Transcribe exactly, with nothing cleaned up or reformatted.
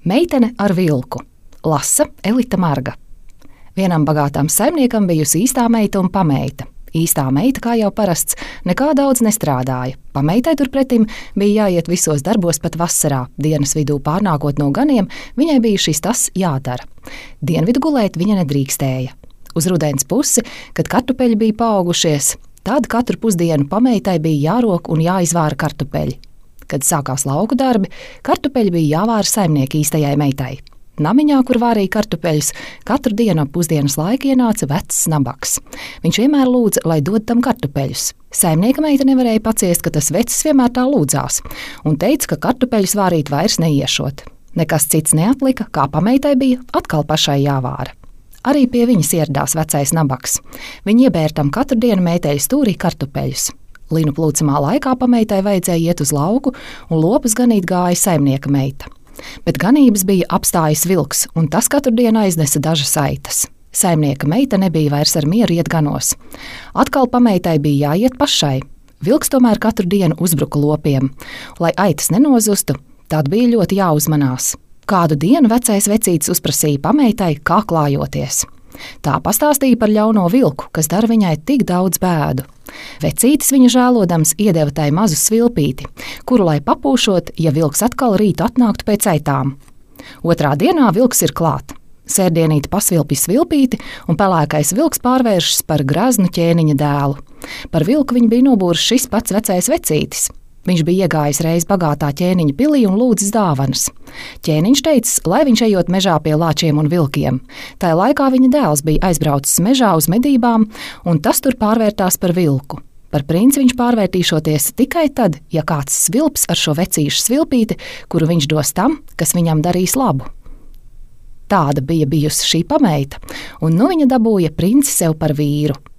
Meitene ar vilku. Lasa Elita Marga. Vienam bagātām saimniekam bijusi īstā meita un pameita. Īstā meita, kā jau parasts, nekā daudz nestrādāja. Pameitai turpretim bija jāiet visos darbos pat vasarā. Dienas vidū pārnākot no ganiem, viņai bija šis tas jādara. Dienvidu gulēt viņa nedrīkstēja. Uz rudens pusi, kad kartupeļi bija paaugušies, tad katru pusdienu pameitai bija jārok un jāizvāra kartupeļi. Kad sākās lauku darbi, kartupeļi bija jāvāra saimnieka īstajai meitai. Namiņā, kur vārīja kartupeļus, katru dienu ap pusdienas laiku ienāca vecs nabaks. Viņš vienmēr lūdza, lai dod tam kartupeļus. Saimnieka meita nevarēja paciest, ka tas vecis vienmēr tā lūdzās, un teica, ka kartupeļus vārīt vairs neiešot. Nekas cits neatlika, kā pameitai bija atkal pašai jāvāra. Arī pie viņas ieradās vecais nabaks. Viņa iebēra tam katru dienu meiteļu stūrī kartupeļus. Linu plūcamā laikā pameitai vajadzēja iet uz lauku, un lopus ganīt gāja saimnieka meita. Bet ganības bija apstājis vilks, un tas katru dienu aiznesa dažas aitas. Saimnieka meita nebija vairs ar mieru iet ganos. Atkal pameitai bija jāiet pašai. Vilks tomēr katru dienu uzbruka lopiem. Lai aitas nenozustu, tad bija ļoti jāuzmanās. Kādu dienu vecais vecītis uzprasīja pameitai, kā klājoties. Tā pastāstīja par ļauno vilku, kas dara viņai tik daudz bēdu. Vecītis viņu žēlodams iedeva tai mazu svilpīti, kuru, lai papūšot, ja vilks atkal rītu atnāktu pēc aitām. Otrā dienā vilks ir klāt. Sērdienīte pasvilpja svilpīti, un pelēkais vilks pārvēršas par graznu ķēniņa dēlu. Par vilku viņu bija nobūris šis pats vecais vecītis. Viņš bija iegājis reiz bagātā ķēniņa pilī un lūdzis dāvanas. Ķēniņš teica, lai viņš ejot mežā pie lāčiem un vilkiem. Tajā laikā viņa dēls bija aizbraucis mežā uz medībām, un tas tur pārvērtās par vilku. Par princi viņš pārvērtīšoties tikai tad, ja kāds svilps ar šo vecīšu svilpīti, kuru viņš dos tam, kas viņam darīs labu. Tāda bija bijusi šī pameita, un nu viņa dabūja princi sev par vīru.